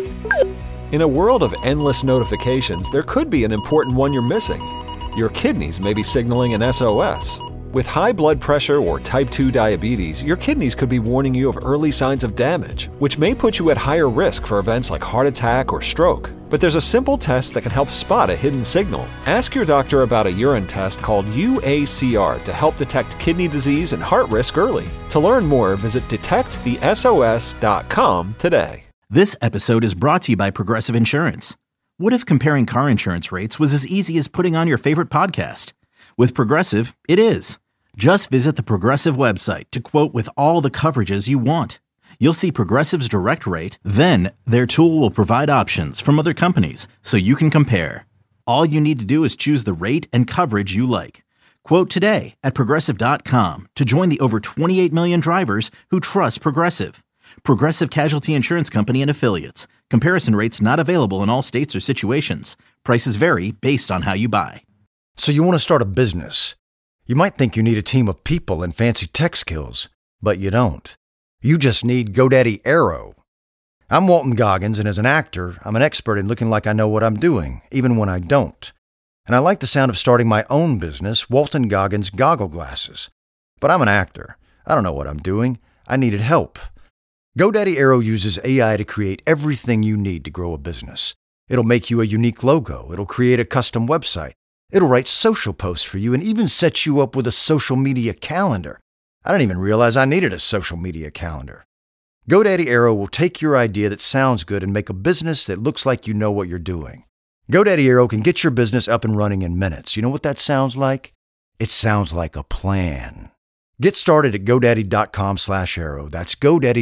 In a world of endless notifications, there could be an important one you're missing. Your kidneys may be signaling an SOS. With high blood pressure or type 2 diabetes, your kidneys could be warning you of early signs of damage, which may put you at higher risk for events like heart attack or stroke. But there's a simple test that can help spot a hidden signal. Ask your doctor about a urine test called UACR to help detect kidney disease and heart risk early. To learn more, visit detectthesos.com today. This episode is brought to you by Progressive Insurance. What if comparing car insurance rates was as easy as putting on your favorite podcast? With Progressive, it is. Just visit the Progressive website to quote with all the coverages you want. You'll see Progressive's direct rate, then their tool will provide options from other companies so you can compare. All you need to do is choose the rate and coverage you like. Quote today at Progressive.com to join the over 28 million drivers who trust Progressive. Progressive Casualty Insurance Company and Affiliates. Comparison rates not available in all states or situations. Prices vary based on how you buy. So you want to start a business. You might think you need a team of people and fancy tech skills, but you don't. You just need GoDaddy Aero. I'm Walton Goggins, and as an actor, I'm an expert in looking like I know what I'm doing, even when I don't. And I like the sound of starting my own business, Walton Goggins Goggle Glasses. But I'm an actor. I don't know what I'm doing. I needed help. GoDaddy Aero uses AI to create everything you need to grow a business. It'll make you a unique logo. It'll create a custom website. It'll write social posts for you and even set you up with a social media calendar. I didn't even realize I needed a social media calendar. GoDaddy Aero will take your idea that sounds good and make a business that looks like you know what you're doing. GoDaddy Aero can get your business up and running in minutes. You know what that sounds like? It sounds like a plan. Get started at GoDaddy.com/Aero. That's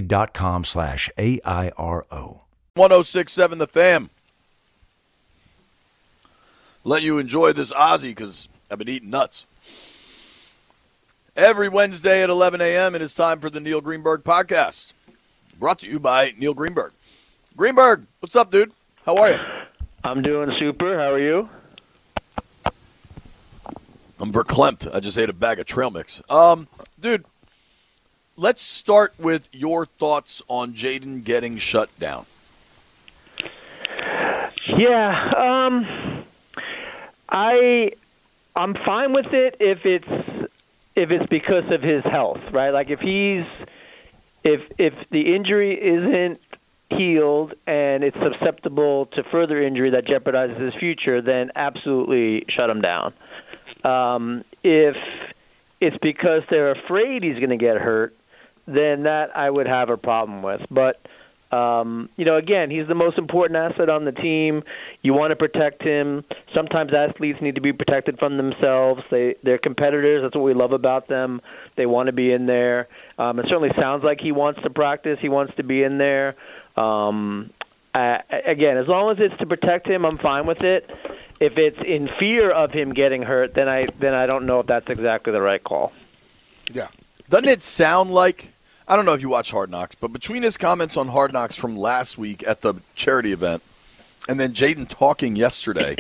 GoDaddy.com/AIRO. 1067 The Fam. Let you enjoy this Aussie because I've been eating nuts. Every Wednesday at 11 a.m. it is time for the Neil Greenberg Podcast. Brought to you by Neil Greenberg. Greenberg, what's up, dude? How are you? I'm doing super. How are you? I'm verklempt. I just ate a bag of trail mix. Dude, let's start with your thoughts on Jaden getting shut down. Yeah, I'm fine with it if it's because of his health, right? Like if the injury isn't healed and it's susceptible to further injury that jeopardizes his future, then absolutely shut him down. If it's because they're afraid he's going to get hurt, then that I would have a problem with. But again, he's the most important asset on the team. You want to protect him. Sometimes athletes need to be protected from themselves. They're competitors. That's what we love about them. They want to be in there. It certainly sounds like he wants to practice. He wants to be in there. Again, as long as it's to protect him, I'm fine with it. If it's in fear of him getting hurt, then I don't know if that's exactly the right call. Yeah. Doesn't it sound like, I don't know if you watch Hard Knocks, but between his comments on Hard Knocks from last week at the charity event and then Jaden talking yesterday,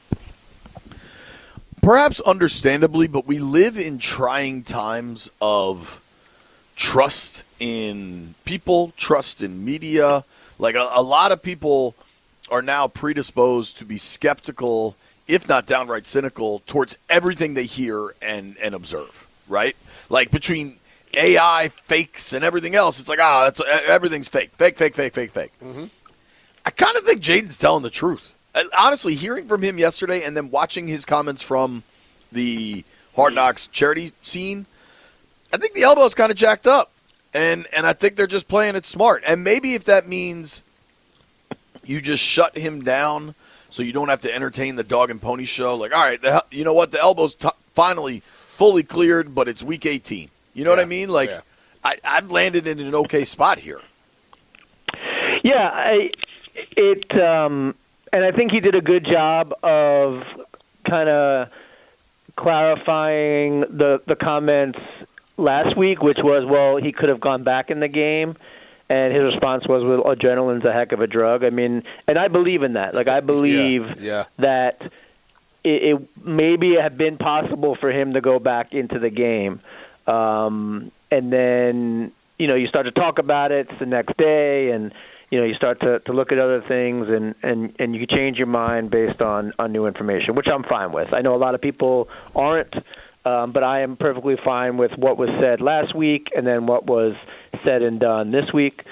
perhaps understandably, but we live in trying times of trust in people, trust in media. Like a lot of people are now predisposed to be skeptical, if not downright cynical, towards everything they hear and observe, right? Like between AI, fakes, and everything else, it's like, everything's fake. Fake. Mm-hmm. I kind of think Jaden's telling the truth. Honestly, hearing from him yesterday and then watching his comments from the Hard Knocks charity scene, I think the elbow's kind of jacked up. And I think they're just playing it smart. And maybe if that means you just shut him down so you don't have to entertain the dog and pony show. Like, all right, you know what? The elbow's finally fully cleared, but it's week 18. You know what I mean? Like, I've landed in an okay spot here. Yeah, and I think he did a good job of kind of clarifying the comments last week, which was, well, he could have gone back in the game. And his response was, well, adrenaline's a heck of a drug. I mean, and I believe in that. Like, I believe that it maybe have been possible for him to go back into the game. And then, you start to talk about it the next day, and, you start to look at other things and you can change your mind based on new information, which I'm fine with. I know a lot of people aren't, but I am perfectly fine with what was said last week and then what was said and done this week.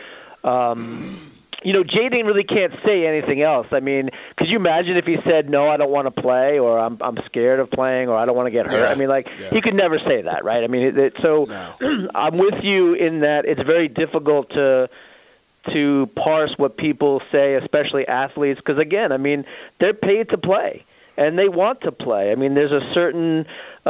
Jaden really can't say anything else. I mean, could you imagine if he said, no, I don't want to play, or I'm scared of playing, or I don't want to get hurt? Yeah. I mean, he could never say that, right? I mean, no. I'm with you in that it's very difficult to parse what people say, especially athletes, because, again, I mean, they're paid to play, and they want to play. I mean, there's a certain,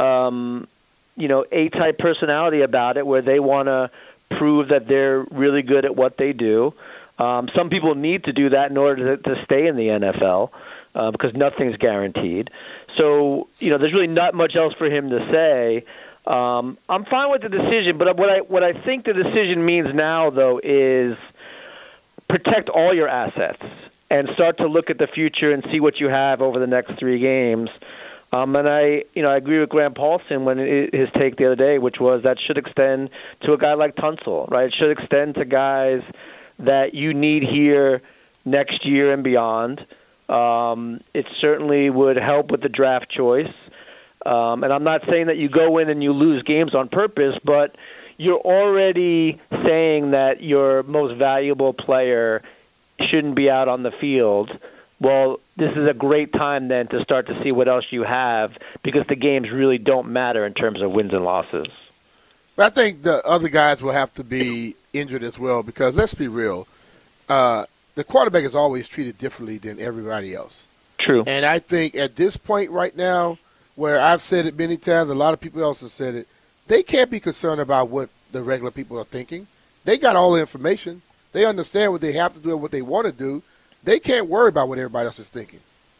A-type personality about it where they want to prove that they're really good at what they do. Some people need to do that in order to stay in the NFL because nothing's guaranteed. So, there's really not much else for him to say. I'm fine with the decision, but what I think the decision means now, though, is protect all your assets and start to look at the future and see what you have over the next 3 games. And I agree with Graham Paulson when his take the other day, which was that should extend to a guy like Tunsil, right? It should extend to guys that you need here next year and beyond. It certainly would help with the draft choice. And I'm not saying that you go in and you lose games on purpose, but you're already saying that your most valuable player shouldn't be out on the field. Well, this is a great time then to start to see what else you have, because the games really don't matter in terms of wins and losses. But I think the other guys will have to be injured as well, because let's be real, the quarterback is always treated differently than everybody else. True. And I think at this point right now, where I've said it many times, a lot of people else have said it, they can't be concerned about what the regular people are thinking. They got all the information. They understand what they have to do and what they want to do. They can't worry about what everybody else is thinking.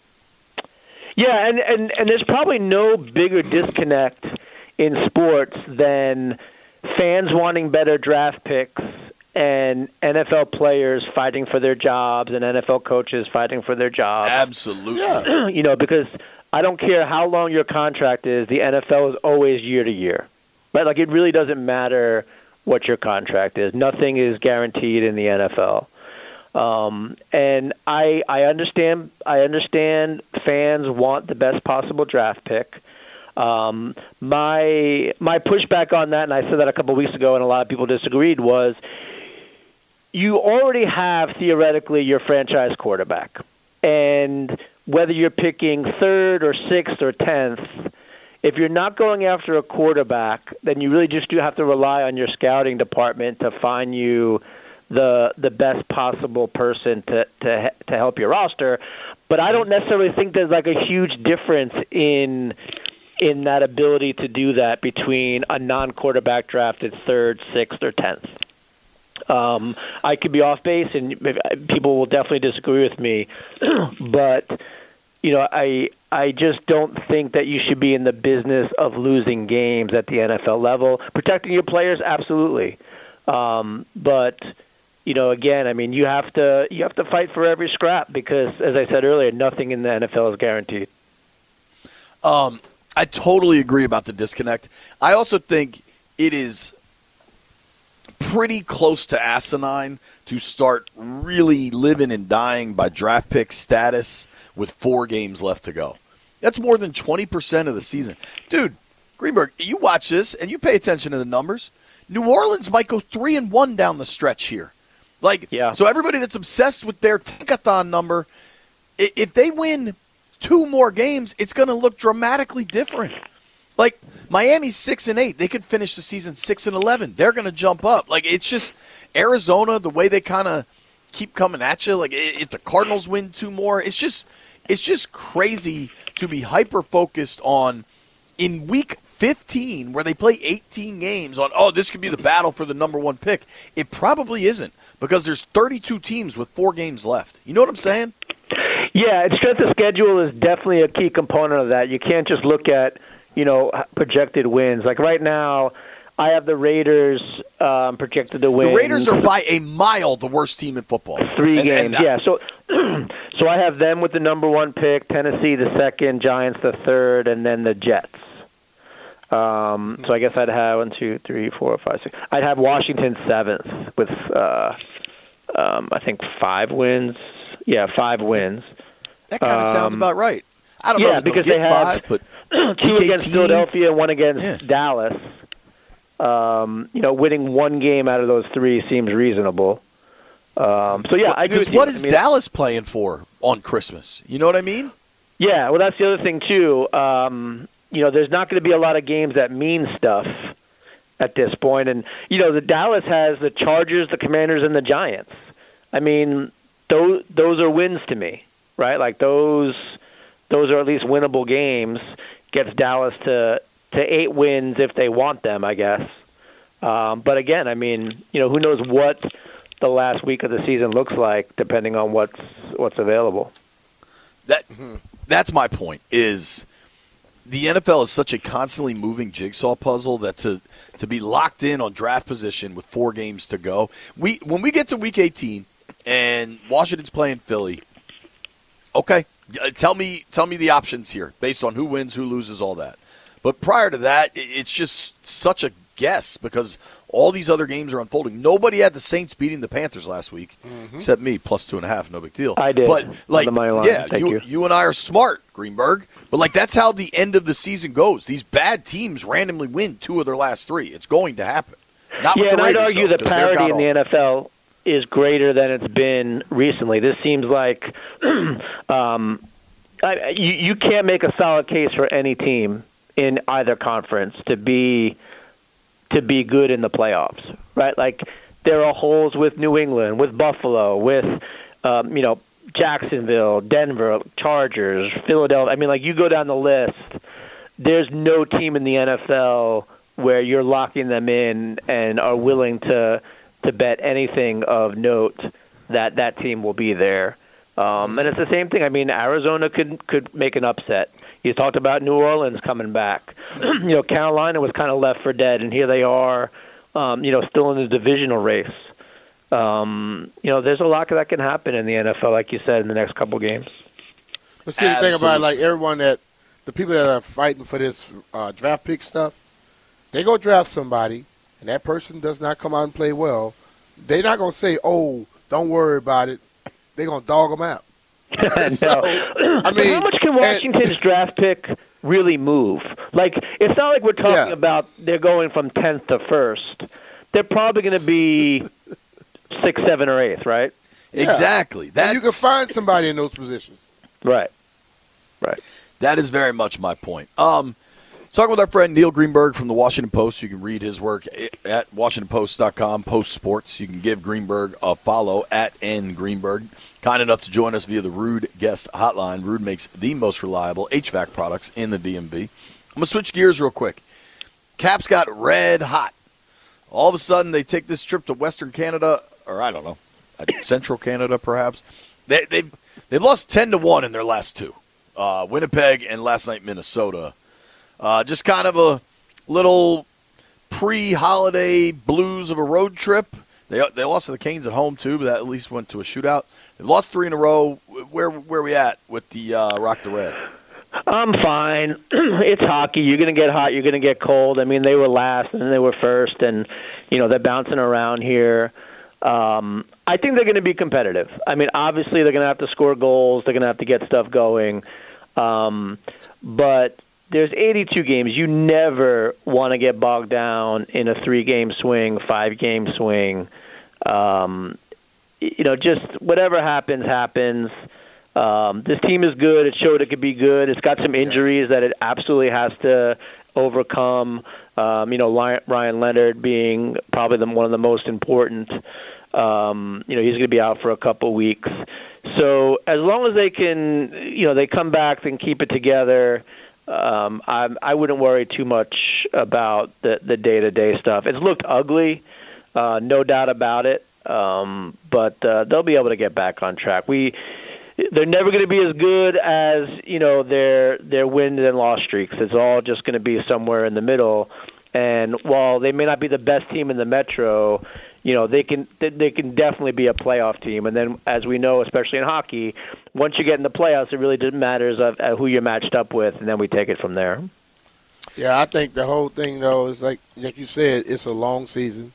Yeah, and there's probably no bigger disconnect in sports than fans wanting better draft picks and NFL players fighting for their jobs and NFL coaches fighting for their jobs. Absolutely. Yeah. Because I don't care how long your contract is, the NFL is always year to year. Right? It really doesn't matter what your contract is. Nothing is guaranteed in the NFL. And I understand fans want the best possible draft pick. My pushback on that, and I said that a couple of weeks ago and a lot of people disagreed, was you already have theoretically your franchise quarterback. And whether you're picking 3rd or 6th or 10th, if you're not going after a quarterback, then you really just do have to rely on your scouting department to find you the best possible person to help your roster. But I don't necessarily think there's a huge difference in that ability to do that between a non-quarterback drafted 3rd, 6th, or 10th. I could be off base, and people will definitely disagree with me, but I just don't think that you should be in the business of losing games at the NFL level. Protecting your players, absolutely, but again, I mean, you have to fight for every scrap, because, as I said earlier, nothing in the NFL is guaranteed. I totally agree about the disconnect. I also think it is pretty close to asinine to start really living and dying by draft pick status with 4 games left to go. That's more than 20% of the season. Dude, Greenberg, you watch this and you pay attention to the numbers. New Orleans might go 3-1 down the stretch here. So everybody that's obsessed with their tankathon number, if they win 2 more games, it's going to look dramatically different. Miami's 6-8, they could finish the season 6-11. They're going to jump up. It's just Arizona, the way they kind of keep coming at you. If the Cardinals win 2 more, it's just crazy to be hyper focused on in week 15, where they play 18 games, on, this could be the battle for the number 1 pick. It probably isn't, because there's 32 teams with 4 games left. You know what I'm saying? Yeah, and strength of schedule is definitely a key component of that. You can't just look at, projected wins. Right now, I have the Raiders projected to win. The Raiders are by a mile the worst team in football. 3 games, yeah. So I have them with the number 1 pick, Tennessee the 2nd, Giants the 3rd, and then the Jets. So I guess I'd have 1, 2, 3, 4, 5, 6. I'd have Washington 7th with I think 5 wins. Yeah, 5 wins. That kind of sounds about right. I don't know if because they'll they get had 5, but 2 against 18, Philadelphia and 1 against Dallas. Winning 1 game out of those 3 seems reasonable. I agree with you. Because what is Dallas playing for on Christmas? You know what I mean? Yeah, well, that's the other thing, too. There's not going to be a lot of games that mean stuff at this point. And, the Dallas has the Chargers, the Commanders, and the Giants. I mean, those are wins to me, right? Like those are at least winnable games. Gets Dallas to 8 wins if they want them, I guess. But again, I mean, who knows what the last week of the season looks like, depending on what's available. That's my point. Is the NFL is such a constantly moving jigsaw puzzle that to be locked in on draft position with 4 games to go. When we get to Week 18 and Washington's playing Philly, okay, tell me the options here based on who wins, who loses, all that. But prior to that, it's just such a guess because all these other games are unfolding. Nobody had the Saints beating the Panthers last week, except me, plus 2.5, no big deal. I did. But you. You and I are smart, Greenberg. But that's how the end of the season goes. These bad teams randomly win 2 of their last 3. It's going to happen. Not with the and Raiders, I'd argue though, the parity in the NFL is greater than it's been recently. This seems like you can't make a solid case for any team in either conference to be good in the playoffs, right? Like there are holes with New England, with Buffalo, with Jacksonville, Denver, Chargers, Philadelphia. I mean, you go down the list. There's no team in the NFL where you're locking them in and are willing to bet anything of note that team will be there. And it's the same thing. I mean, Arizona could make an upset. You talked about New Orleans coming back. Carolina was kind of left for dead, and here they are, still in the divisional race. There's a lot that can happen in the NFL, like you said, in the next couple games. But see, the thing about everyone the people that are fighting for this draft pick stuff, they go draft somebody, and that person does not come out and play well. They're not going to say, "Oh, don't worry about it." They're going to dog them out. How much can Washington's draft pick really move? It's not like we're talking about they're going from 10th to 1st. They're probably going to be 6th, 7th, or 8th, right? Yeah. Exactly. And you can find somebody in those positions. Right. That is very much my point. Talking with our friend Neil Greenberg from the Washington Post. You can read his work at WashingtonPost.com, Post Sports. You can give Greenberg a follow at @ngreenberg. Kind enough to join us via the Ruud Guest Hotline. Ruud makes the most reliable HVAC products in the DMV. I'm going to switch gears real quick. Caps got red hot. All of a sudden, they take this trip to Western Canada, or I don't know, Central Canada perhaps. They've lost 10-1 in their last 2. Winnipeg and last night Minnesota. Just kind of a little pre-holiday blues of a road trip. They lost to the Canes at home, too, but that at least went to a shootout. They've lost 3 in a row. Where we at with the Rock the Red? I'm fine. It's hockey. You're going to get hot. You're going to get cold. I mean, they were last and then they were first, and, they're bouncing around here. I think they're going to be competitive. I mean, obviously they're going to have to score goals. They're going to have to get stuff going. But there's 82 games. You never want to get bogged down in a 3-game swing, 5-game swing. Just whatever happens. This team is good. It showed it could be good. It's got some injuries that it absolutely has to overcome. Ryan Leonard being probably one of the most important. He's going to be out for a couple weeks. So as long as they can, they come back and keep it together, I wouldn't worry too much about the day-to-day stuff. It's looked ugly, no doubt about it, but they'll be able to get back on track. They're never going to be as good as their win and loss streaks. It's all just going to be somewhere in the middle. And while they may not be the best team in the Metro, they can definitely be a playoff team. And then, as we know, especially in hockey, once you get in the playoffs, it really matters of who you're matched up with, and then we take it from there. Yeah, I think the whole thing, though, is like you said, it's a long season.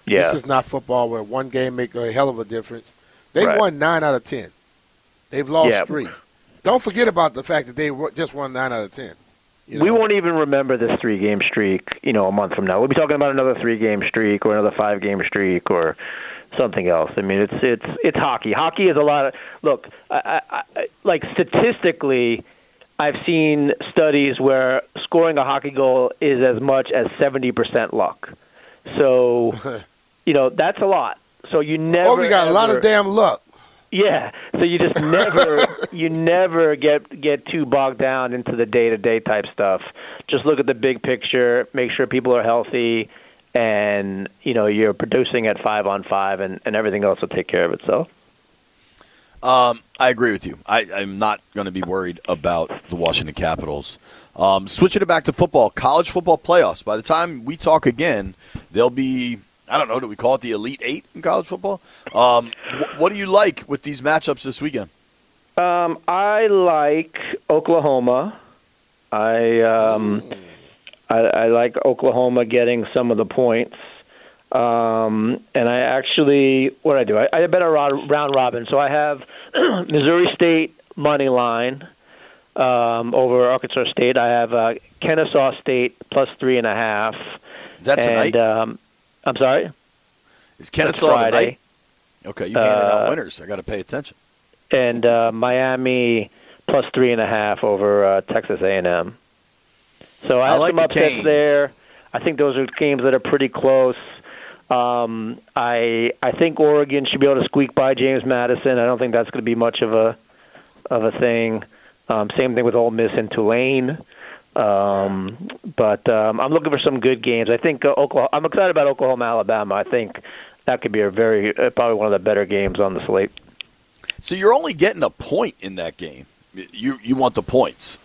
Yeah. This is not football where one game make a hell of a difference. They Right. won 9 out of 10. They've lost 3. Don't forget about the fact that they just won 9 out of 10. We won't even remember this 3-game streak, a month from now. We'll be talking about another 3-game streak or another 5-game streak or something else. I mean, it's hockey. Hockey is a lot of look. I like statistically, I've seen studies where scoring a hockey goal is as much as 70% luck. So, that's a lot. So you never. Oh, we got a lot of damn luck. Yeah, so you just never get too bogged down into the day-to-day type stuff. Just look at the big picture, make sure people are healthy, and you're producing at 5-on-5, and everything else will take care of itself. I agree with you. I'm not going to be worried about the Washington Capitals. Switching it back to football, college football playoffs. By the time we talk again, they'll be. I don't know, do we call it the Elite Eight in college football? What do you like with these matchups this weekend? I like Oklahoma. I like Oklahoma getting some of the points. And I actually, what do? I bet a round robin. So I have Missouri State money line over Arkansas State. I have Kennesaw State plus 3.5. Is that tonight? And, I'm sorry? Is Kennesaw tonight? Okay, you handed out winners. I got to pay attention. And Miami plus 3.5 over Texas A&M. So I have like some the upsets Canes. there. I think those are games that are pretty close. I think Oregon should be able to squeak by James Madison. I don't think that's going to be much of a thing. Same thing with Ole Miss and Tulane. But I'm looking for some good games. I think I'm excited about Oklahoma, Alabama. I think that could be probably one of the better games on the slate. So you're only getting a point in that game. You want the points.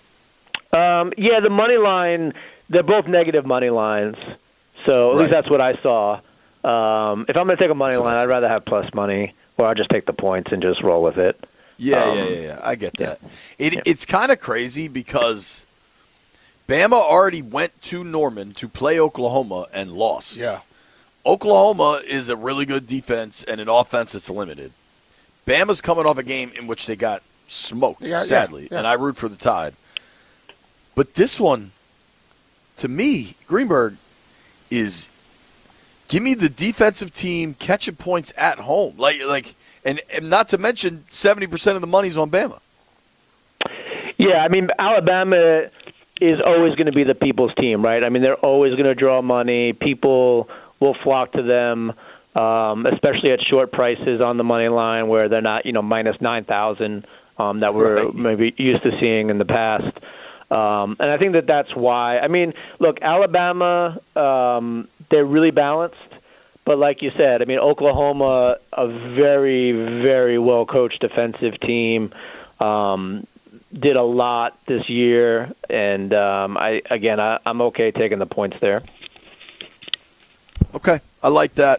Yeah, the money line, they're both negative money lines. So at least that's what I saw. If I'm going to take a money line, I'd rather have plus money, or I'll just take the points and just roll with it. Yeah. I get that. It's kind of crazy because Bama already went to Norman to play Oklahoma and lost. Yeah. Oklahoma is a really good defense and an offense that's limited. Bama's coming off a game in which they got smoked, sadly, and I root for the Tide. But this one, to me, Greenberg, is give me the defensive team catching points at home. And not to mention 70% of the money's on Bama. Yeah, I mean, Alabama is always going to be the people's team, right? I mean, they're always going to draw money. People will flock to them, especially at short prices on the money line where they're not, minus 9,000 that we're maybe used to seeing in the past. And I think that's why. I mean, look, Alabama, they're really balanced. But like you said, I mean, Oklahoma, a very, very well-coached defensive team, did a lot this year. And, I'm okay taking the points there. Okay, I like that.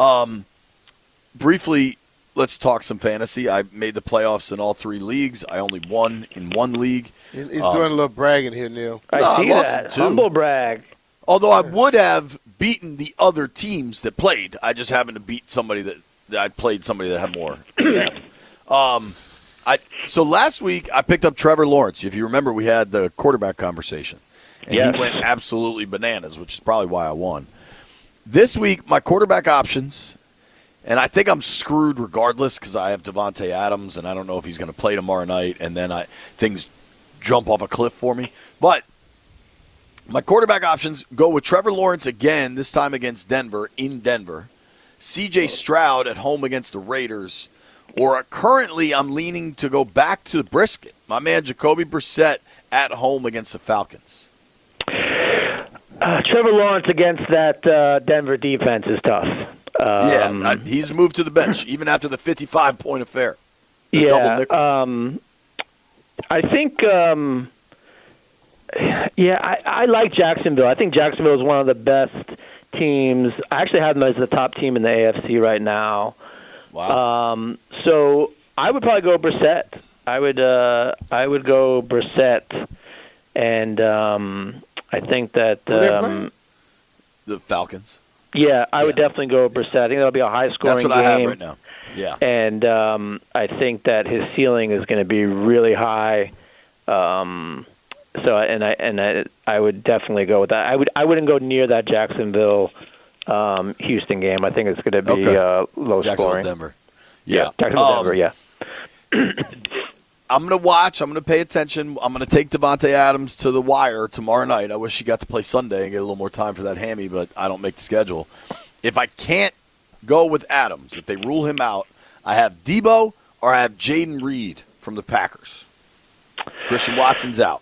Briefly, let's talk some fantasy. I made the playoffs in all 3 leagues. I only won in 1 league. He's doing a little bragging here, Neil. I see lost that. 2. Humble brag. Although I would have beaten the other teams that played. I just happened to beat somebody that I played somebody that had more than them. So last week I picked up Trevor Lawrence. If you remember, we had the quarterback conversation. And he went absolutely bananas, which is probably why I won. This week, my quarterback options, and I think I'm screwed regardless because I have Devontae Adams, and I don't know if he's going to play tomorrow night, and then things jump off a cliff for me. But my quarterback options go with Trevor Lawrence again, this time against Denver, in Denver. C.J. Stroud at home against the Raiders. Or currently I'm leaning to go back to the brisket. My man Jacoby Brissett at home against the Falcons. Trevor Lawrence against that Denver defense is tough. He's moved to the bench, even after the 55-point affair. I think, I like Jacksonville. I think Jacksonville is one of the best teams. I actually have them as the top team in the AFC right now. Wow. So I would probably go Brissett. I would go Brissett, and I think that the Falcons. Yeah, I would definitely go with Brissett. I think that'll be a high-scoring game. That's what I have right now. Yeah. And I think that his ceiling is going to be really high. I would definitely go with that. I wouldn't go near that Jacksonville Houston game. I think it's going to be low scoring. Denver. Yeah, Jacksonville Denver. Yeah. I'm going to watch. I'm going to pay attention. I'm going to take Devontae Adams to the wire tomorrow night. I wish he got to play Sunday and get a little more time for that hammy, but I don't make the schedule. If I can't go with Adams, if they rule him out, I have Debo or I have Jaden Reed from the Packers. Christian Watson's out.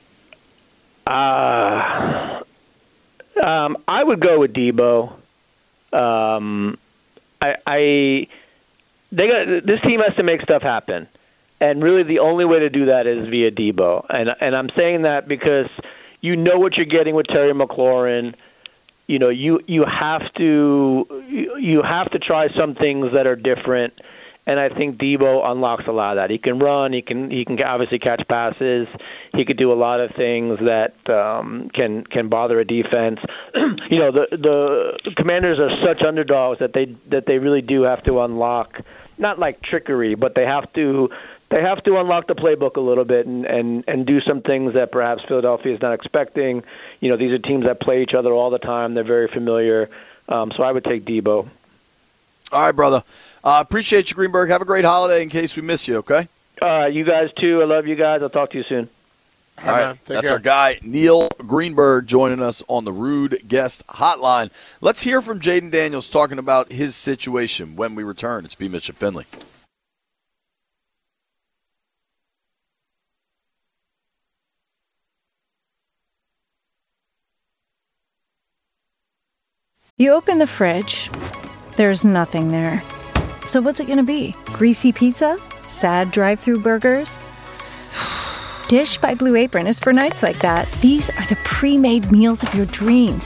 I would go with Debo. This team has to make stuff happen. And really the only way to do that is via Debo. And I'm saying that because you know what you're getting with Terry McLaurin. You know, you have to try some things that are different. And I think Debo unlocks a lot of that. He can run. He can obviously catch passes. He could do a lot of things that can bother a defense. You know, the Commanders are such underdogs that they really do have to unlock, not like trickery, but they have to unlock the playbook a little bit and do some things that perhaps Philadelphia is not expecting. You know, these are teams that play each other all the time. They're very familiar. So I would take Debo. All right, brother. Appreciate you, Greenberg. Have a great holiday in case we miss you, okay? You guys, too. I love you guys. I'll talk to you soon. All right. That's our guy, Neil Greenberg, joining us on the Rude Guest Hotline. Let's hear from Jaden Daniels talking about his situation when we return. It's B. Mitch and Finley. You open the fridge, there's nothing there. So what's it gonna be? Greasy pizza? Sad drive-thru burgers? Dish by Blue Apron is for nights like that. These are the pre-made meals of your dreams.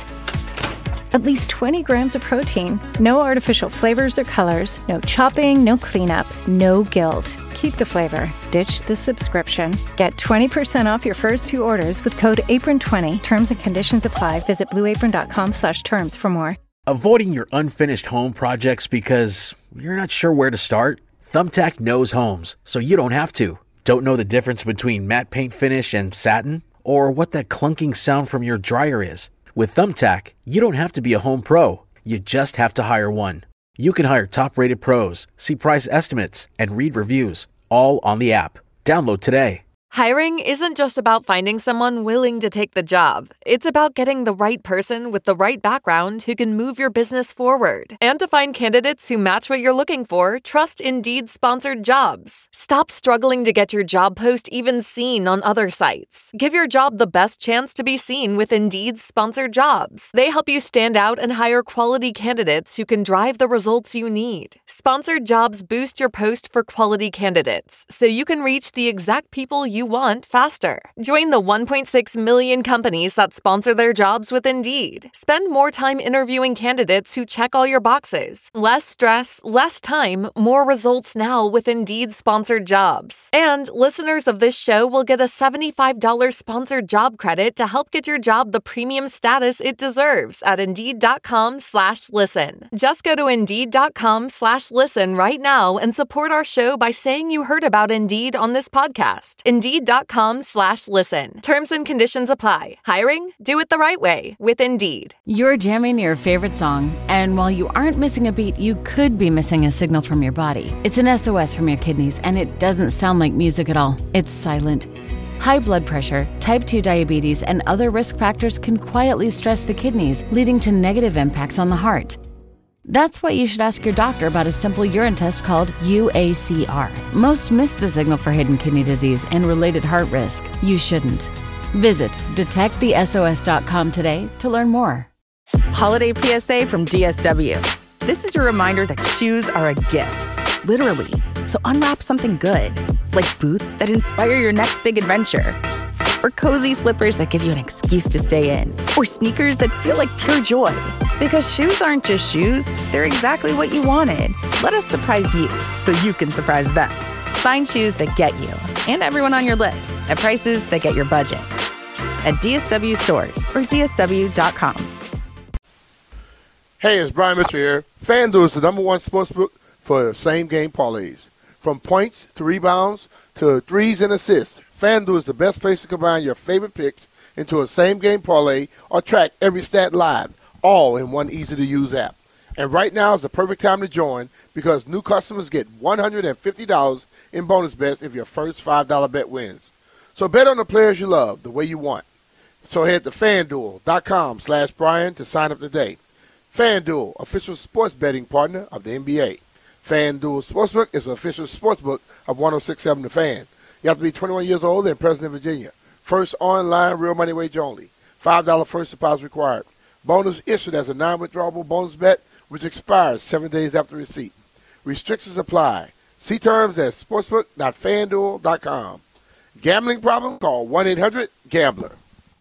At least 20 grams of protein, no artificial flavors or colors, no chopping, no cleanup, no guilt. Keep the flavor. Ditch the subscription. Get 20% off your first 2 orders with code APRON20. Terms and conditions apply. Visit blueapron.com/terms for more. Avoiding your unfinished home projects because you're not sure where to start? Thumbtack knows homes, so you don't have to. Don't know the difference between matte paint finish and satin? Or what that clunking sound from your dryer is? With Thumbtack, you don't have to be a home pro. You just have to hire one. You can hire top-rated pros, see price estimates, and read reviews, all on the app. Download today. Hiring isn't just about finding someone willing to take the job. It's about getting the right person with the right background who can move your business forward. And to find candidates who match what you're looking for, trust Indeed-sponsored jobs. Stop struggling to get your job post even seen on other sites. Give your job the best chance to be seen with Indeed-sponsored jobs. They help you stand out and hire quality candidates who can drive the results you need. Sponsored jobs boost your post for quality candidates, so you can reach the exact people you want faster. Join the 1.6 million companies that sponsor their jobs with Indeed. Spend more time interviewing candidates who check all your boxes. Less stress, less time, more results now with Indeed-sponsored jobs. And listeners of this show will get a $75 sponsored job credit to help get your job the premium status it deserves at Indeed.com/listen. Just go to Indeed.com/listen right now and support our show by saying you heard about Indeed on this podcast. Indeed.com/listen. Terms and conditions apply. Hiring? Do it the right way with Indeed. You're jamming your favorite song, and while you aren't missing a beat, you could be missing a signal from your body. It's an SOS from your kidneys, and it doesn't sound like music at all. It's silent. High blood pressure, type 2 diabetes, and other risk factors can quietly stress the kidneys, leading to negative impacts on the heart. That's why you should ask your doctor about a simple urine test called UACR. Most miss the signal for hidden kidney disease and related heart risk. You shouldn't. Visit detectthesos.com today to learn more. Holiday PSA from DSW. This is your reminder that shoes are a gift, literally. So unwrap something good, like boots that inspire your next big adventure, or cozy slippers that give you an excuse to stay in, or sneakers that feel like pure joy. Because shoes aren't just shoes, they're exactly what you wanted. Let us surprise you so you can surprise them. Find shoes that get you and everyone on your list at prices that get your budget at DSW stores or DSW.com. Hey, it's Brian Mitchell here. FanDuel is the #1 sportsbook for same-game parlays. From points to rebounds to threes and assists, FanDuel is the best place to combine your favorite picks into a same-game parlay or track every stat live, all in one easy-to-use app. And right now is the perfect time to join because new customers get $150 in bonus bets if your first $5 bet wins. So bet on the players you love the way you want. So head to FanDuel.com/Brian to sign up today. FanDuel, official sports betting partner of the NBA. FanDuel Sportsbook is an official sportsbook of 106.7 The Fan. You have to be 21 years old and present in Virginia. First online real money wager only. $5 first deposit required. Bonus issued as a non-withdrawable bonus bet, which expires 7 days after receipt. Restrictions apply. See terms at sportsbook.fanduel.com. Gambling problem? Call 1-800-GAMBLER.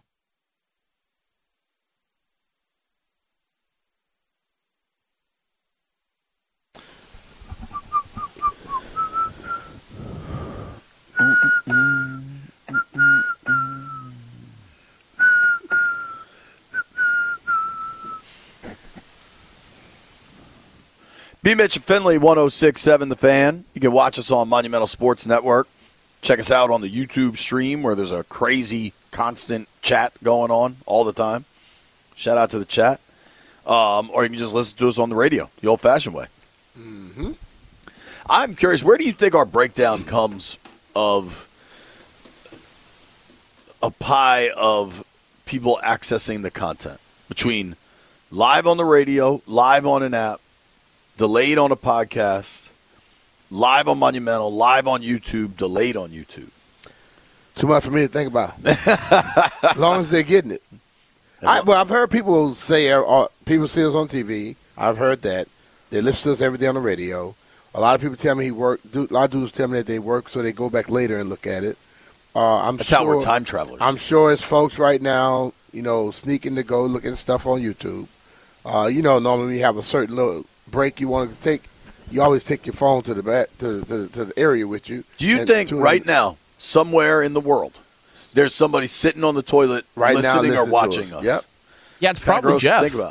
B. Mitch and Finley, 106.7 The Fan. You can watch us on Monumental Sports Network. Check us out on the YouTube stream where there's a crazy, constant chat going on all the time. Shout out to the chat. Or you can just listen to us on the radio, the old-fashioned way. Mm-hmm. I'm curious, where do you think our breakdown comes of a pie of people accessing the content? Between live on the radio, live on an app, delayed on a podcast, live on Monumental, live on YouTube, delayed on YouTube. Too much for me to think about. As long as they're getting it. I've heard people say, people see us on TV. I've heard that. They listen to us every day on the radio. A lot of people tell me a lot of dudes tell me that they work, so they go back later and look at it. That's how we're time travelers. I'm sure it's folks right now, sneaking to go look at stuff on YouTube. Normally when you have a certain little break you want to take, you always take your phone to the area with you. Do you think right now, somewhere in the world, there's somebody sitting on the toilet listening or watching us? Yep. Yeah, it's probably gross Jeff. to think about.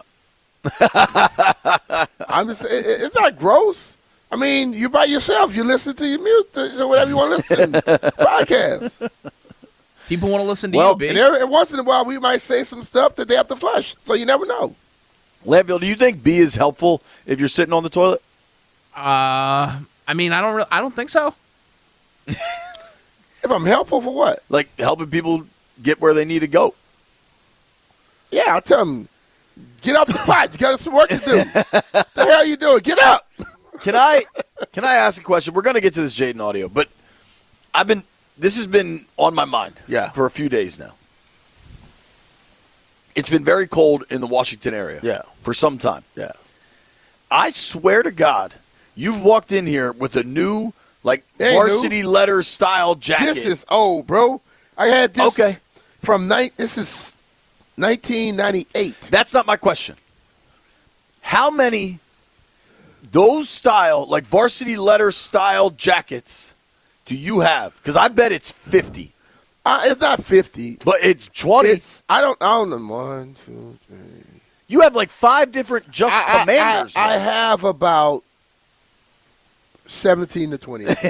It's not gross. I mean, you're by yourself. You listen to your music, so whatever you want to listen. Podcast. People want to listen to you, B. And once in a while, we might say some stuff that they have to flush. So you never know. Landfill, do you think B is helpful if you're sitting on the toilet? I don't think so. If I'm helpful for what? Like helping people get where they need to go. Yeah, I'll tell them, get off the pot. You got some work to do. The hell you doing? Get up. Can I ask a question? We're going to get to this Jaden audio, but this has been on my mind for a few days now. It's been very cold in the Washington area for some time. Yeah. I swear to God, you've walked in here with a new varsity letter style jacket. This is old, bro. I had this from this is 1998. That's not my question. How many those style, varsity letter style jackets do you have? Because I bet it's 50. It's not 50. But it's 20. I don't know. 1, 2, 3. You have 5 different Commanders. I have about 17 to 20. So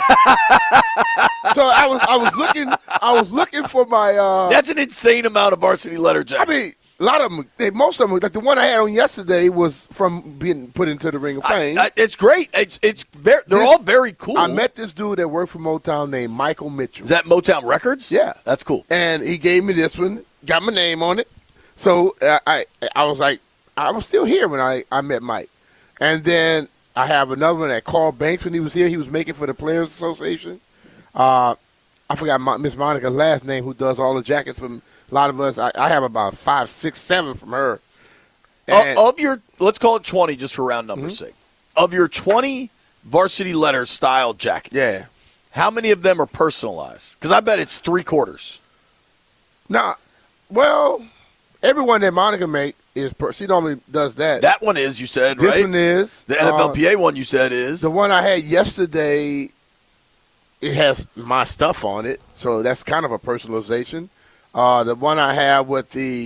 I was looking for my. That's an insane amount of varsity letter jackets. I mean, a lot of them, most of them, like the one I had on yesterday was from being put into the Ring of Fame. It's great. They're all very cool. I met this dude that worked for Motown named Michael Mitchell. Is that Motown Records? Yeah. That's cool. And he gave me this one, got my name on it. So I was like, I was still here when I met Mike. And then I have another one that Carl Banks, when he was here, he was making for the Players Association. I forgot Miss Monica's last name, who does all the jackets from a lot of us. I have about 5, 6, 7 from her. Of your, let's call it 20 just for round numbers' sake. Of your 20 varsity letter style jackets, how many of them are personalized? Because I bet it's 3/4. Nah, well, everyone that Monica makes is she normally does that. That one is, you said, this right? This one is. The NFLPA one you said is. The one I had yesterday, it has my stuff on it, so that's kind of a personalization. The one I have with the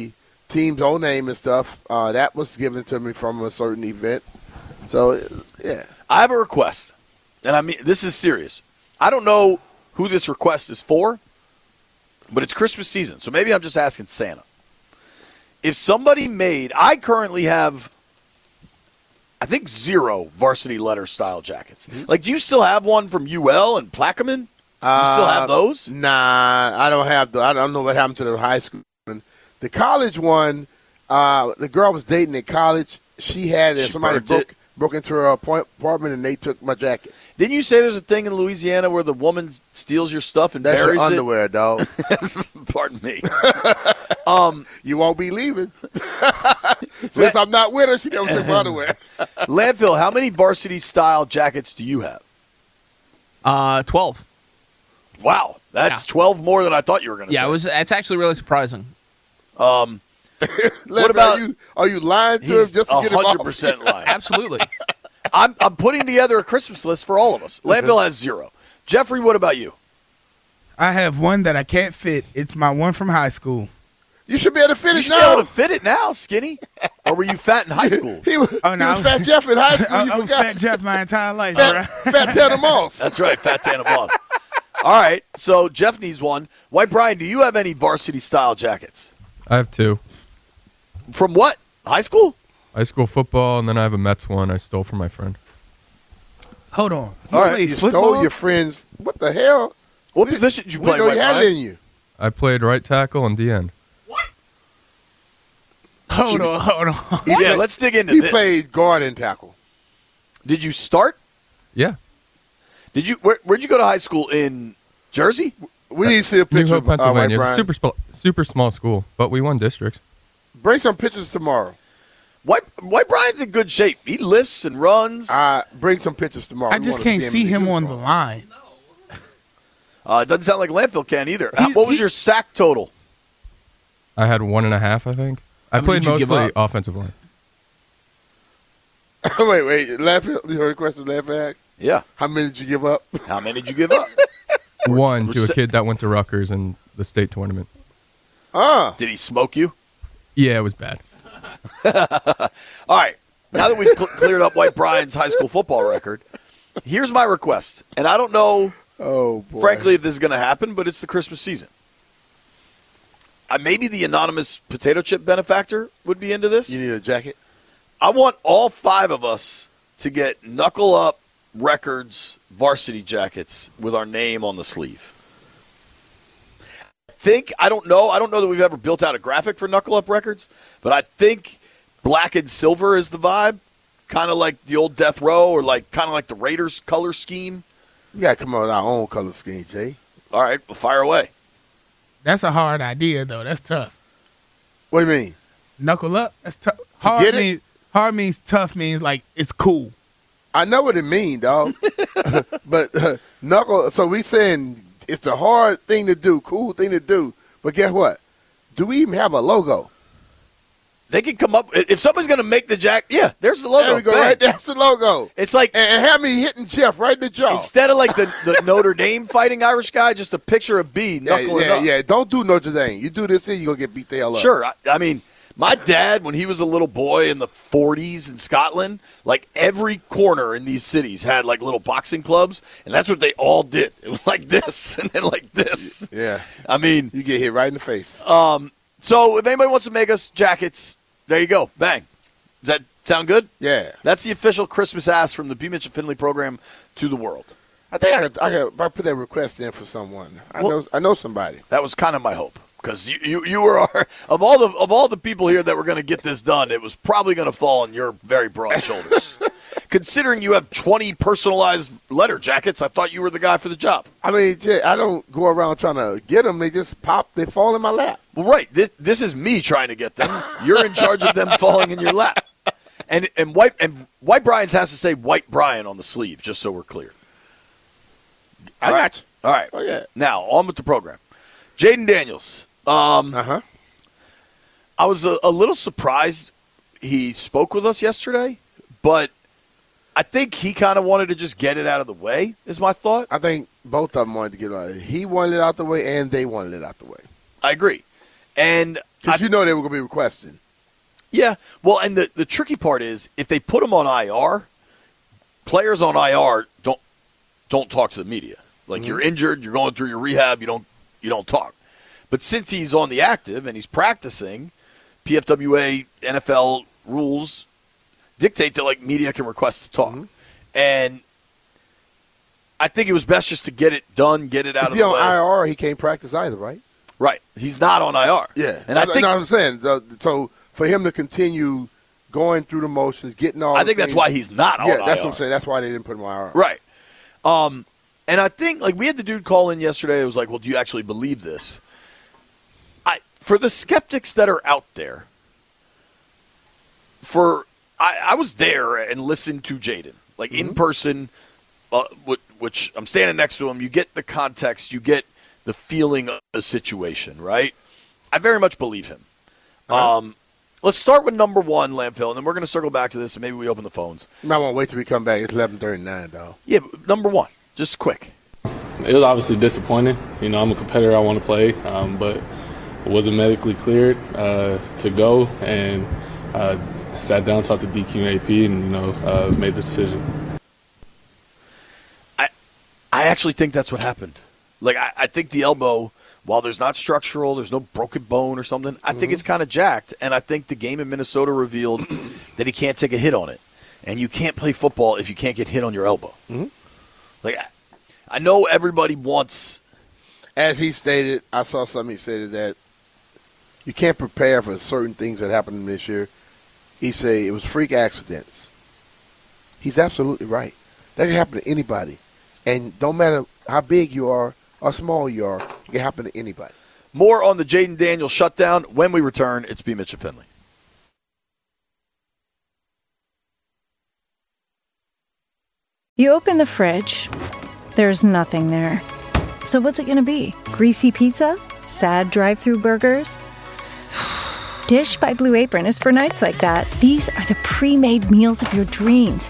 team's own name and stuff. That was given to me from a certain event. So, yeah. I have a request, and I mean this is serious. I don't know who this request is for, but it's Christmas season, so maybe I'm just asking Santa. If somebody I currently have, I think, 0 varsity letter style jackets. Like, do you still have one from UL and Plaquemine? You still have those? Nah, I don't have I don't know what happened to the high school one. The college one, the girl I was dating in college, she had it. Somebody broke into her apartment and they took my jacket. Didn't you say there's a thing in Louisiana where the woman steals your stuff and That's buries your underwear, dog. Pardon me. You won't be leaving. Since I'm not with her, she don't take my underwear. Landfill, how many varsity-style jackets do you have? 12. Wow, that's 12 more than I thought you were going to say. Yeah, it's actually really surprising. What about are you lying to him just to get him off? 100% lying. Absolutely. I'm putting together a Christmas list for all of us. Landfill has 0. Jeffrey, what about you? I have one that I can't fit. It's my one from high school. You should be able to fit You it should be now. able to fit it now, skinny. Or were you fat in high school? He was Fat Jeff in high school. I was Fat Jeff my entire life. Fat Tanner Moss. That's right, Fat Tana Boss. All right, so Jeff needs one. White Brian, do you have any varsity-style jackets? I have 2. From what? High school? High school football, and then I have a Mets one I stole from my friend. Hold on. All right, you stole your friend's. What the hell? What position did you play? We know you had it in you. I played right tackle and DN. Hold on. Yeah, let's dig into He this. played guard and tackle. Did you start? Yeah. Did you? Where'd you go to high school? In Jersey? We need to see a New picture Hope, of Pennsylvania. White It's a Brian. super small school, but we won districts. Bring some pictures tomorrow. White Brian's in good shape. He lifts and runs. Bring some pictures tomorrow. I just can't see him on the line. It doesn't sound like Landfill can either. What was your sack total? I had 1.5, I think. I How many played did you give mostly up? offensive line. Wait. Laughing. You heard the question Laughing asked? Yeah. How many did you give up? How many did you give up? One to a sa- kid that went to Rutgers in the state tournament. Did he smoke you? Yeah, it was bad. All right. Now that we've cleared up White Brian's high school football record, here's my request. And I don't know, frankly, if this is going to happen, but it's the Christmas season. Maybe the anonymous potato chip benefactor would be into this. You need a jacket? I want all 5 of us to get Knuckle Up Records varsity jackets with our name on the sleeve. I don't know that we've ever built out a graphic for Knuckle Up Records, but I think black and silver is the vibe, kind of like the old Death Row or kind of like the Raiders color scheme. We got to come up with our own color scheme, Jay. All right, well, fire away. That's a hard idea, though. That's tough. What do you mean? Knuckle up? That's tough. Hard means tough means like it's cool. I know what it means, dog. But knuckle. So we saying it's a hard thing to do, cool thing to do. But guess what? Do we even have a logo? They can come up if somebody's going to make the jack. Yeah, there's the logo. There we go. Bang. Right, that's the logo. It's like and have me hitting Jeff right in the jaw instead of like the Notre Dame fighting Irish guy. Just a picture of B knuckling up. Yeah. Don't do Notre Dame. You do this here, you gonna get beat the hell up. Sure. I mean, my dad, when he was a little boy in the 40s in Scotland, like every corner in these cities had like little boxing clubs, and that's what they all did. It was like this and then like this. Yeah. I mean, you get hit right in the face. So if anybody wants to make us jackets, there you go. Bang. Does that sound good? Yeah. That's the official Christmas ask from the B. Mitchell Finley program to the world. I think I put that request in for someone. I know somebody. That was kind of my hope. Because you were of all the people here that were going to get this done, it was probably going to fall on your very broad shoulders. Considering you have 20 personalized letter jackets, I thought you were the guy for the job. I mean, I don't go around trying to get them. They just pop. They fall in my lap. Well, right. This is me trying to get them. You're in charge of them falling in your lap. And White Brian's has to say White Brian on the sleeve, just so we're clear. I got you. All right. Oh yeah. Now on with the program. Jaden Daniels. I was a little surprised he spoke with us yesterday, but I think he kind of wanted to just get it out of the way, is my thought. I think both of them wanted to get it out. He wanted it out the way, and they wanted it out the way. I agree. And because you know they were going to be requesting. Yeah. Well, and the tricky part is if they put him on IR, players on IR don't talk to the media. Like you're injured, you're going through your rehab, you don't talk. But since he's on the active and he's practicing, PFWA, NFL rules dictate that like media can request to talk. And I think it was best just to get it done, get it out of the way. If he's on IR, he can't practice either, right? Right. He's not on IR. Yeah. And I think what I'm saying. So for him to continue going through the motions, getting all I think that's why he's not on IR. Yeah, that's what I'm saying. That's why they didn't put him on IR. Right. And I think, like, we had the dude call in yesterday. It was like, well, do you actually believe this? For the skeptics that are out there, I was there and listened to Jaden, like, in person, which I'm standing next to him. You get the context. You get the feeling of the situation, right? I very much believe him. Let's start with number one, Lamphill, and then we're going to circle back to this, and maybe we open the phones. You might want to wait till we come back. It's 11:39, though. Yeah, but number one, just quick. It was obviously disappointing. You know, I'm a competitor. I want to play, but it wasn't medically cleared to go, and sat down, talked to DQ and AP, and, made the decision. I actually think that's what happened. Like, I think the elbow, while there's not structural, there's no broken bone or something, I think it's kind of jacked. And I think the game in Minnesota revealed that he can't take a hit on it. And you can't play football if you can't get hit on your elbow. Like, I know everybody wants. As he stated, I saw something he said that you can't prepare for certain things that happened this year. He said it was freak accidents. He's absolutely right. That can happen to anybody. And don't matter how big you are or small you are, it can happen to anybody. More on the Jaden Daniels shutdown when we return. It's B. Mitchell Finley. You open the fridge, there's nothing there. So what's it going to be? Greasy pizza? Sad drive-thru burgers? Dish by Blue Apron is for nights like that. These are the pre-made meals of your dreams.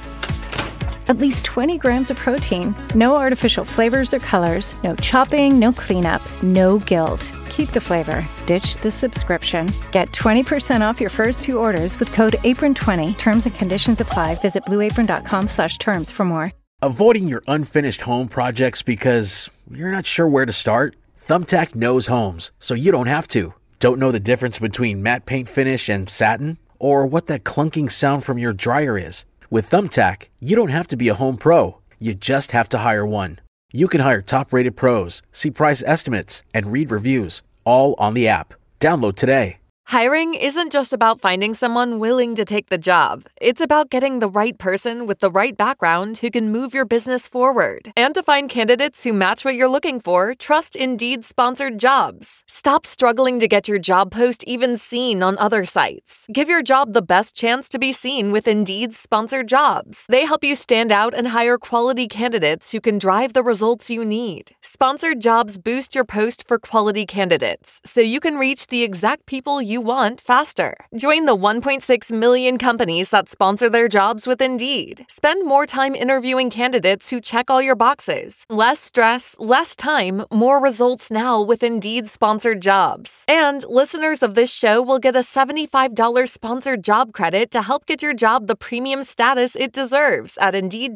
At least 20 grams of protein, no artificial flavors or colors, no chopping, no cleanup, no guilt. Keep the flavor. Ditch the subscription. Get 20% off your first two orders with code APRON20. Terms and conditions apply. Visit blueapron.com/terms for more. Avoiding your unfinished home projects because you're not sure where to start? Thumbtack knows homes, so you don't have to. Don't know the difference between matte paint finish and satin? Or what that clunking sound from your dryer is? With Thumbtack, you don't have to be a home pro. You just have to hire one. You can hire top-rated pros, see price estimates, and read reviews, all on the app. Download today. Hiring isn't just about finding someone willing to take the job. It's about getting the right person with the right background who can move your business forward. And to find candidates who match what you're looking for, trust Indeed-sponsored jobs. Stop struggling to get your job post even seen on other sites. Give your job the best chance to be seen with Indeed-sponsored jobs. They help you stand out and hire quality candidates who can drive the results you need. Sponsored jobs boost your post for quality candidates, so you can reach the exact people you want faster. Join the 1.6 million companies that sponsor their jobs with Indeed. Spend more time interviewing candidates who check all your boxes. Less stress, less time, more results now with Indeed-sponsored jobs. And listeners of this show will get a $75 sponsored job credit to help get your job the premium status it deserves at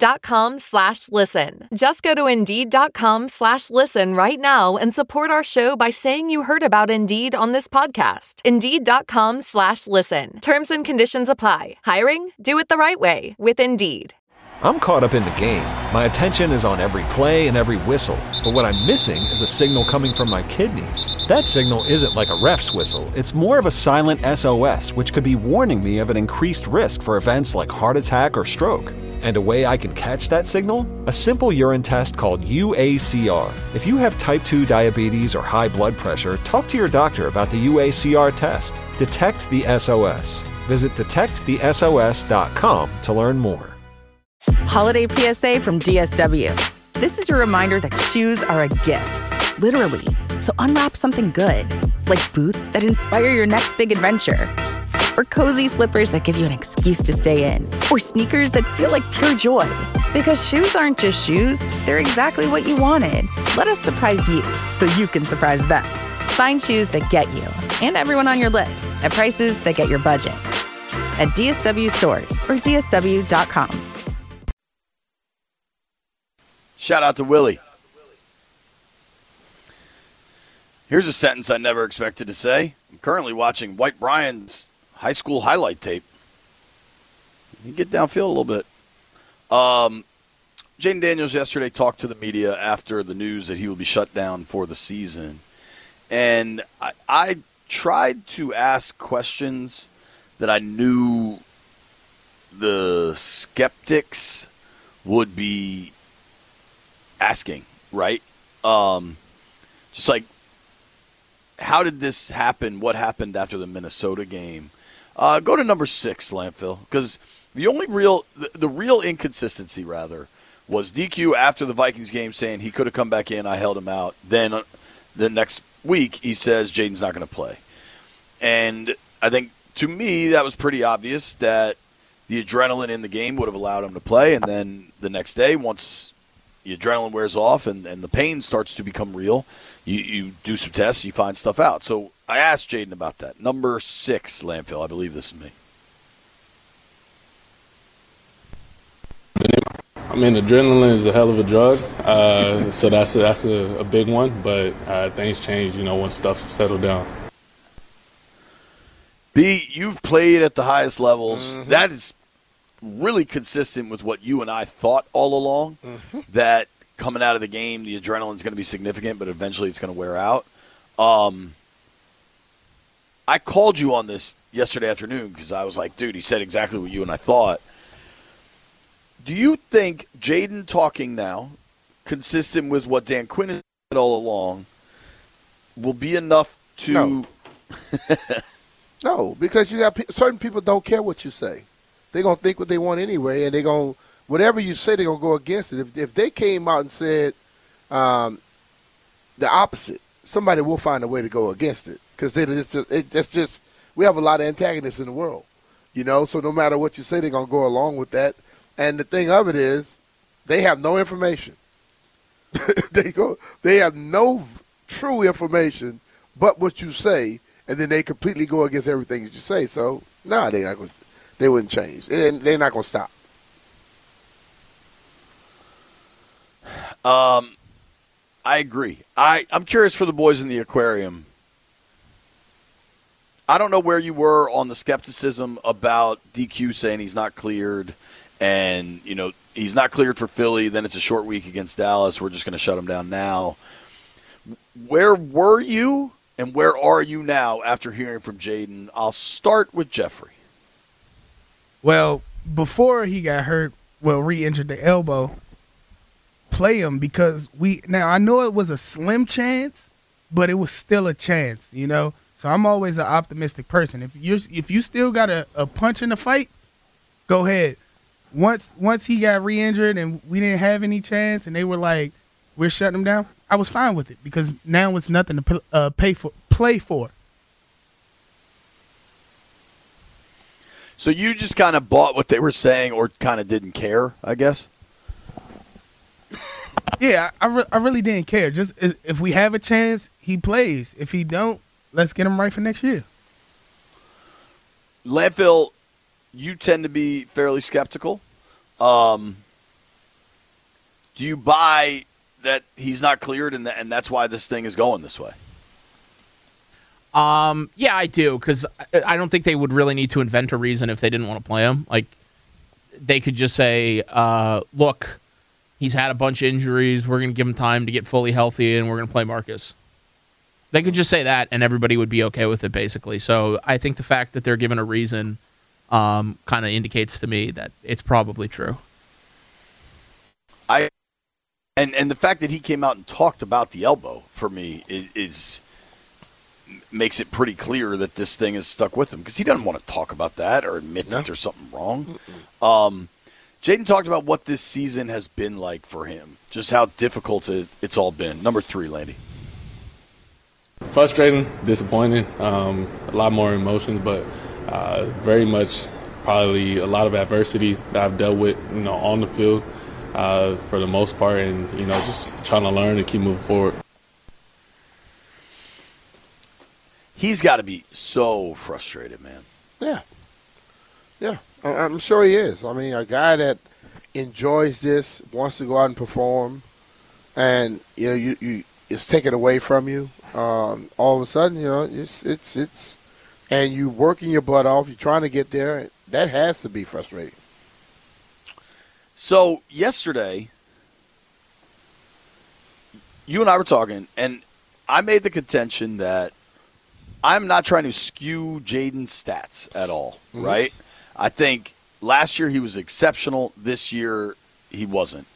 Indeed.com/listen. Just go to Indeed.com/listen right now and support our show by saying you heard about Indeed on this podcast. Indeed.com/listen. Terms and conditions apply. Hiring? Do it the right way with Indeed. I'm caught up in the game. My attention is on every play and every whistle. But what I'm missing is a signal coming from my kidneys. That signal isn't like a ref's whistle. It's more of a silent SOS, which could be warning me of an increased risk for events like heart attack or stroke. And a way I can catch that signal? A simple urine test called UACR. If you have type 2 diabetes or high blood pressure, talk to your doctor about the UACR test. Detect the SOS. Visit detectthesos.com to learn more. Holiday PSA from DSW. This is your reminder that shoes are a gift, literally. So unwrap something good, like boots that inspire your next big adventure, or cozy slippers that give you an excuse to stay in, or sneakers that feel like pure joy. Because shoes aren't just shoes, they're exactly what you wanted. Let us surprise you so you can surprise them. Find shoes that get you and everyone on your list at prices that get your budget. At DSW stores or DSW.com. Shout out to Willie. Here's a sentence I never expected to say. I'm currently watching White Brian's high school highlight tape. You get downfield a little bit. Jaden Daniels yesterday talked to the media after the news that he will be shut down for the season. And I tried to ask questions that I knew the skeptics would be asking, right? Just like, how did this happen? What happened after the Minnesota game? Go to number 6, Landfill, because the real inconsistency, rather, was DQ after the Vikings game saying he could have come back in, I held him out. Then the next week he says Jaden's not going to play. And I think, to me, that was pretty obvious that the adrenaline in the game would have allowed him to play. And then the next day, once the adrenaline wears off and the pain starts to become real, you do some tests, you find stuff out. So I asked Jaden about that. Number 6, Landfill. I believe this is me. I mean, adrenaline is a hell of a drug, so that's a big one. But things change, once stuff settled down. B, you've played at the highest levels. Mm-hmm. That is really consistent with what you and I thought all along, that coming out of the game, the adrenaline is going to be significant, but eventually it's going to wear out. I called you on this yesterday afternoon because I was like, dude, he said exactly what you and I thought. Do you think Jaden talking now, consistent with what Dan Quinn has said all along, will be enough to... No. No, because you got certain people don't care what you say. They're going to think what they want anyway, and they're going to, whatever you say, they're going to go against it. If they came out and said the opposite, somebody will find a way to go against it, because that's just, we have a lot of antagonists in the world, so no matter what you say, they're going to go along with that. And the thing of it is, they have no information. They have no true information but what you say, and then they completely go against everything that you say. So, no, they wouldn't change. And they're not going to stop. I agree. I'm curious for the boys in the aquarium. I don't know where you were on the skepticism about DQ saying he's not cleared, and, he's not cleared for Philly, then it's a short week against Dallas. We're just going to shut him down now. Where were you? And where are you now after hearing from Jaden? I'll start with Jeffrey. Well, before he got hurt, re-injured the elbow, play him because now I know it was a slim chance, but it was still a chance, So I'm always an optimistic person. If you still got a punch in the fight, go ahead. Once he got re-injured and we didn't have any chance, and they were like, we're shutting him down, I was fine with it because now it's nothing to play for. So you just kind of bought what they were saying, or kind of didn't care, I guess? Yeah, I really didn't care. Just if we have a chance, he plays. If he don't, let's get him right for next year. Landfill, you tend to be fairly skeptical. Do you buy that he's not cleared and that's why this thing is going this way? Yeah, I do, because I don't think they would really need to invent a reason if they didn't want to play him. Like, they could just say, look, he's had a bunch of injuries, we're going to give him time to get fully healthy, and we're going to play Marcus. They could just say that, and everybody would be okay with it, basically. So I think the fact that they're given a reason kind of indicates to me that it's probably true. And the fact that he came out and talked about the elbow, for me, makes it pretty clear that this thing is stuck with him, because he doesn't want to talk about that or admit that there's something wrong. Jaden talked about what this season has been like for him, just how difficult it's all been. Number 3, Landy. Frustrating, disappointing, a lot more emotions, but very much probably a lot of adversity that I've dealt with, on the field for the most part, and, just trying to learn and keep moving forward. He's got to be so frustrated, man. Yeah, I'm sure he is. I mean, a guy that enjoys this, wants to go out and perform, and you it's taken away from you. All of a sudden, it's and you working your butt off. You're trying to get there. That has to be frustrating. So yesterday, you and I were talking, and I made the contention that I'm not trying to skew Jaden's stats at all, right? I think last year he was exceptional. This year he wasn't.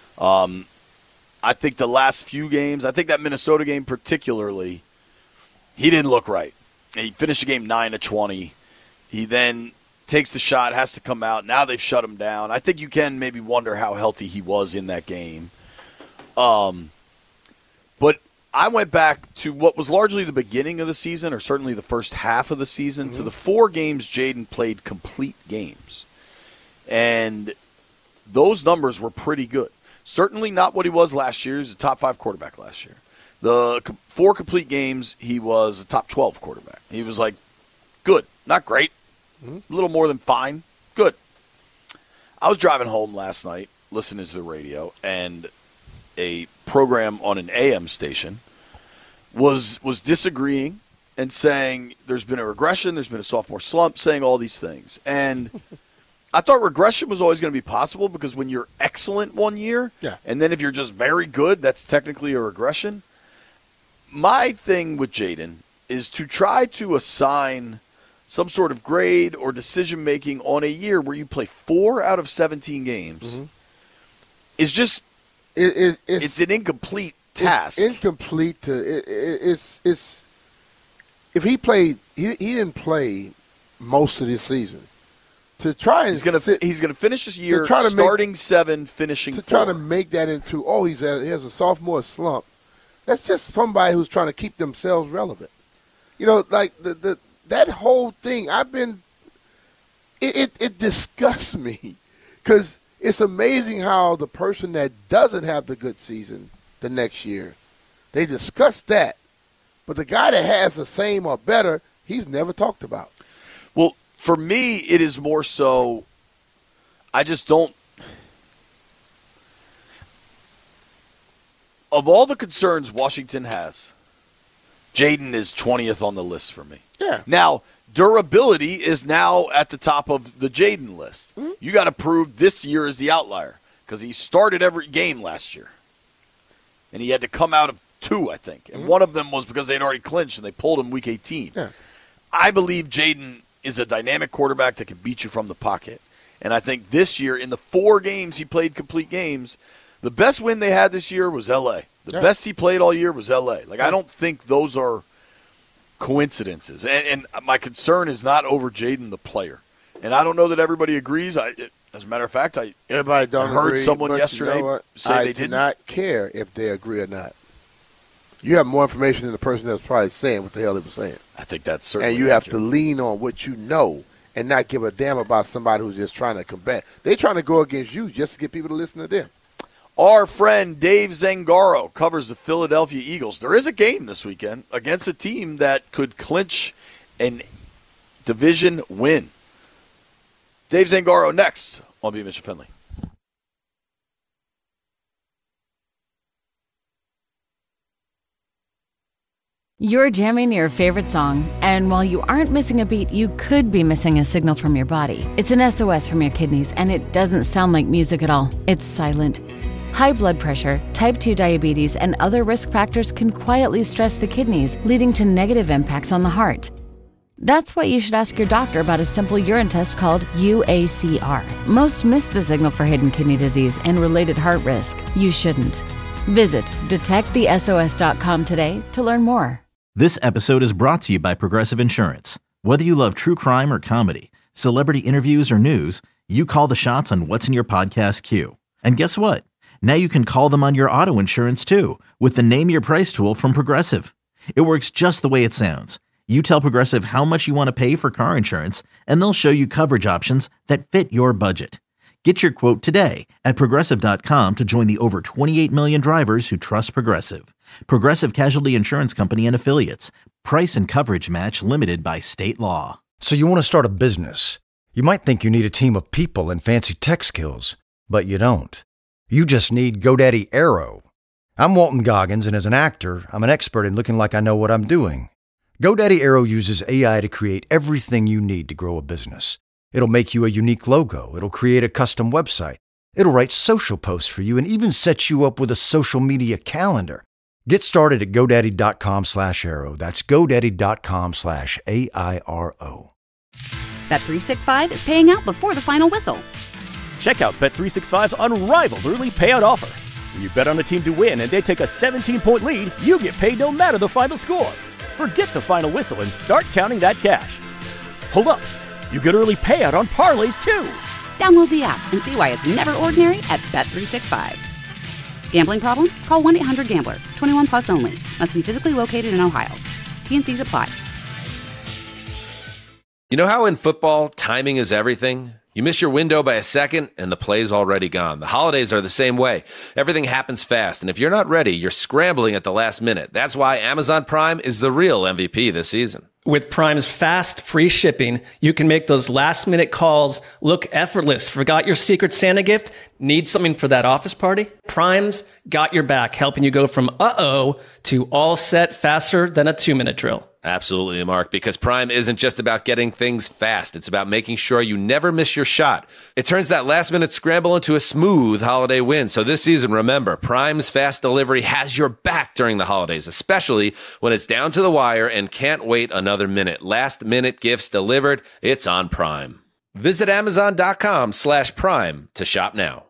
I think the last few games, I think that Minnesota game particularly, he didn't look right. He finished the game 9-20. He then takes the shot, has to come out. Now they've shut him down. I think you can maybe wonder how healthy he was in that game. But I went back to what was largely the beginning of the season, or certainly the first half of the season, to the 4 games Jaden played complete games. And those numbers were pretty good. Certainly not what he was last year. He was a top 5 quarterback last year. The 4 complete games, he was a top 12 quarterback. He was good. Not great. A little more than fine. Good. I was driving home last night, listening to the radio, and a program on an AM station was disagreeing and saying there's been a regression, there's been a sophomore slump, saying all these things. And I thought regression was always going to be possible because when you're excellent one year, and then if you're just very good, that's technically a regression. My thing with Jaden is to try to assign some sort of grade or decision-making on a year where you play 4 out of 17 games is just it's an incomplete task. It's incomplete. It's if he played, he didn't play most of this season. To try and he's gonna finish this year starting 7, finishing 4. To try to make that into he has a sophomore slump. That's just somebody who's trying to keep themselves relevant. Like that whole thing. It disgusts me because it's amazing how the person that doesn't have the good season the next year, they discuss that. But the guy that has the same or better, he's never talked about. Well, for me, it is more so I just don't – of all the concerns Washington has, Jaden is 20th on the list for me. Yeah. Now, durability is now at the top of the Jaden list. You got to prove this year is the outlier because he started every game last year. And he had to come out of 2, I think. And one of them was because they'd already clinched and they pulled him week 18. Yeah. I believe Jaden is a dynamic quarterback that can beat you from the pocket. And I think this year, in the 4 games he played complete games, the best win they had this year was L.A. The best he played all year was L.A. I don't think those are coincidences. And my concern is not over Jaden the player. And I don't know that everybody agrees. As a matter of fact, everybody don't heard agree, someone yesterday say they didn't. I do not care if they agree or not. You have more information than the person that was probably saying what the hell they were saying. I think that's certainly And you have accurate. to lean on what you know and not give a damn about somebody who's just trying to combat. They're trying to go against you just to get people to listen to them. Our friend Dave Zangaro covers the Philadelphia Eagles. There is a game this weekend against a team that could clinch a division win. Dave Zangaro next on Be Mr. Finley. You're jamming your favorite song, and while you aren't missing a beat, you could be missing a signal from your body. It's an SOS from your kidneys, and it doesn't sound like music at all. It's silent. High blood pressure, type 2 diabetes, and other risk factors can quietly stress the kidneys, leading to negative impacts on the heart. That's why you should ask your doctor about a simple urine test called UACR. Most miss the signal for hidden kidney disease and related heart risk. You shouldn't. Visit detectthesos.com today to learn more. This episode is brought to you by Progressive Insurance. Whether you love true crime or comedy, celebrity interviews or news, you call the shots on what's in your podcast queue. And guess what? Now you can call them on your auto insurance too with the Name Your Price tool from Progressive. It works just the way it sounds. You tell Progressive how much you want to pay for car insurance, and they'll show you coverage options that fit your budget. Get your quote today at Progressive.com to join the over 28 million drivers who trust Progressive. Progressive Casualty Insurance Company and Affiliates. Price and coverage match limited by state law. So you want to start a business. You might think you need a team of people and fancy tech skills, but you don't. You just need GoDaddy Aero. I'm Walton Goggins, and as an actor, I'm an expert in looking like I know what I'm doing. GoDaddy Aero uses AI to create everything you need to grow a business. It'll make you a unique logo. It'll create a custom website. It'll write social posts for you and even set you up with a social media calendar. Get started at GoDaddy.com/Aero. That's GoDaddy.com/AIRO. Bet365 is paying out before the final whistle. Check out Bet365's unrivaled early payout offer. When you bet on a team to win and they take a 17-point lead, you get paid no matter the final score. Forget the final whistle and start counting that cash. Hold up. You get early payout on parlays, too. Download the app and see why it's never ordinary at Bet365. Gambling problem? Call 1-800-GAMBLER. 21 plus only. Must be physically located in Ohio. T&Cs apply. You know how in football, timing is everything? You miss your window by a second, and the play's already gone. The holidays are the same way. Everything happens fast, and if you're not ready, you're scrambling at the last minute. That's why Amazon Prime is the real MVP this season. With Prime's fast, free shipping, you can make those last-minute calls look effortless. Forgot your Secret Santa gift? Need something for that office party? Prime's got your back, helping you go from uh-oh to all set faster than a 2-minute drill. Absolutely, Mark, because Prime isn't just about getting things fast. It's about making sure you never miss your shot. It turns that last-minute scramble into a smooth holiday win. So this season, remember, Prime's fast delivery has your back during the holidays, especially when it's down to the wire and can't wait another minute. Last-minute gifts delivered. It's on Prime. Visit Amazon.com/Prime to shop now.